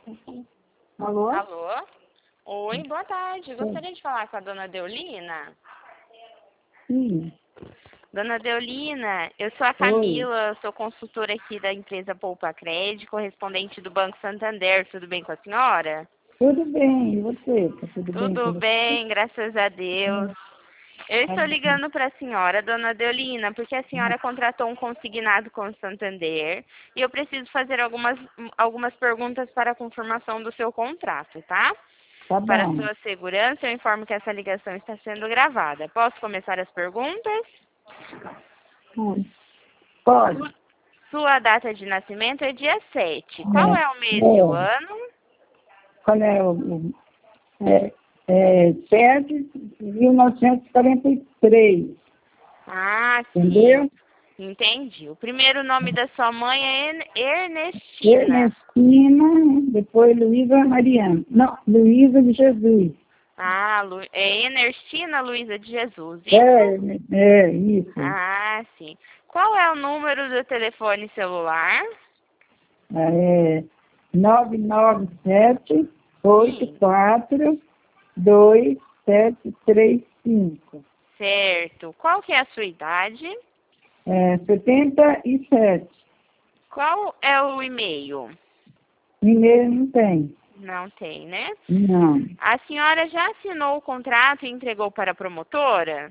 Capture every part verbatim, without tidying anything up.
Alô? Alô? Oi, boa tarde. Gostaria de falar com a dona Deolina. Sim. Dona Deolina, eu sou a Camila, sou consultora aqui da empresa Poupa Crédito, correspondente do Banco Santander. Tudo bem com a senhora? Tudo bem, e você? Tá tudo bem com Tudo você? bem, graças a Deus. Eu estou ligando para a senhora, dona Deolina, porque a senhora contratou um consignado com o Santander e eu preciso fazer algumas, algumas perguntas para a confirmação do seu contrato, tá? Tá Para a bom. sua segurança, eu informo que essa ligação está sendo gravada. Posso começar as perguntas? Hum. Pode. Su- Sua data de nascimento é dia sete. Qual É. é o mês e o É. ano? Qual é o... o- É, é sete de mil novecentos e quarenta e três, Ah, sim. entendeu? Entendi. O primeiro nome da sua mãe é En- Ernestina. Ernestina, depois Luísa Mariana. Não, Luísa de Jesus. Ah, Lu... é Ernestina Luísa de Jesus, É, isso? é, isso. Ah, sim. Qual é o número do telefone celular? É nove nove sete, oito Sim, quatro, dois sete três cinco. certo. Qual que é a sua idade? É, setenta e sete. Qual é o e-mail? E-mail não tem. Não tem, né? Não. A senhora já assinou o contrato e entregou para a promotora?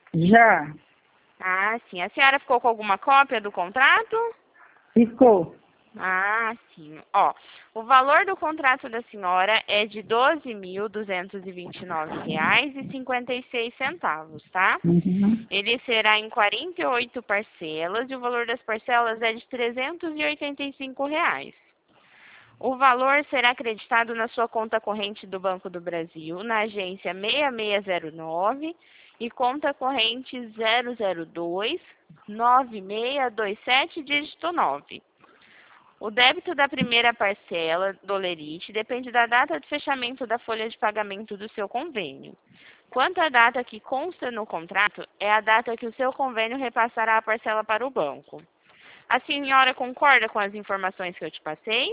Já Ah, sim. A senhora ficou com alguma cópia do contrato? ficou. Ah, sim. Ó, o valor do contrato da senhora é de doze mil duzentos e vinte e nove reais e cinquenta e seis centavos, tá? Uhum. Ele será em quarenta e oito parcelas e o valor das parcelas é de trezentos e oitenta e cinco reais. O valor será acreditado na sua conta corrente do Banco do Brasil, na agência seis seis zero nove e conta corrente zero zero dois nove seis dois sete, dígito nove. O débito da primeira parcela do Lerite depende da data de fechamento da folha de pagamento do seu convênio. Quanto à data que consta no contrato, é a data que o seu convênio repassará a parcela para o banco. A senhora concorda com as informações que eu te passei?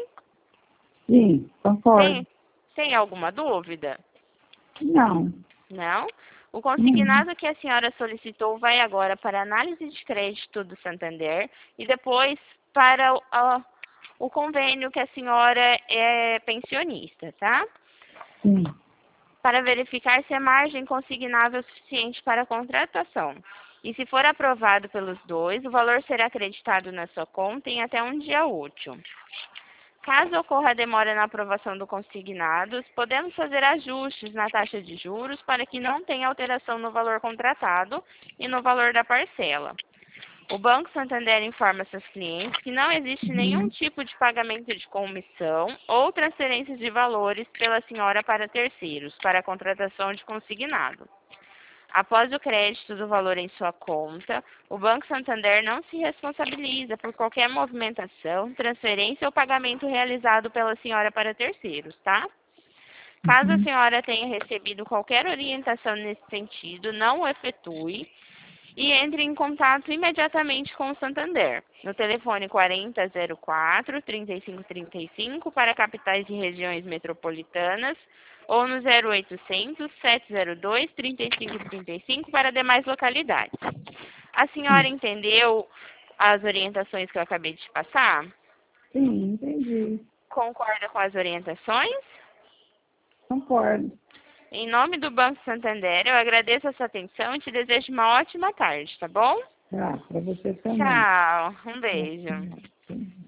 Sim, concordo. Tem, tem alguma dúvida? Não. Não? O Uhum. consignado que a senhora solicitou vai agora para a análise de crédito do Santander e depois para o, a- o convênio que a senhora é pensionista, tá? Sim. Para verificar se a margem consignável é suficiente para a contratação. E se for aprovado pelos dois, o valor será acreditado na sua conta em até um dia útil. Caso ocorra demora na aprovação do consignado, podemos fazer ajustes na taxa de juros para que não tenha alteração no valor contratado e no valor da parcela. O Banco Santander informa seus clientes que não existe nenhum Uhum. tipo de pagamento de comissão ou transferência de valores pela senhora para terceiros, para a contratação de consignado. Após o crédito do valor em sua conta, o Banco Santander não se responsabiliza por qualquer movimentação, transferência ou pagamento realizado pela senhora para terceiros, tá? Caso a Uhum. senhora tenha recebido qualquer orientação nesse sentido, não o efetue e entre em contato imediatamente com o Santander, no telefone quarenta zero quatro, trinta e cinco trinta e cinco para capitais e regiões metropolitanas ou no zero oitocentos, sete zero dois, trinta e cinco trinta e cinco para demais localidades. A senhora entendeu as orientações que eu acabei de te passar? Sim, entendi. Concorda com as orientações? Concordo. Em nome do Banco Santander, eu agradeço a sua atenção e te desejo uma ótima tarde, tá bom? Tá, para você também. Tchau, um Tá, beijo. tá.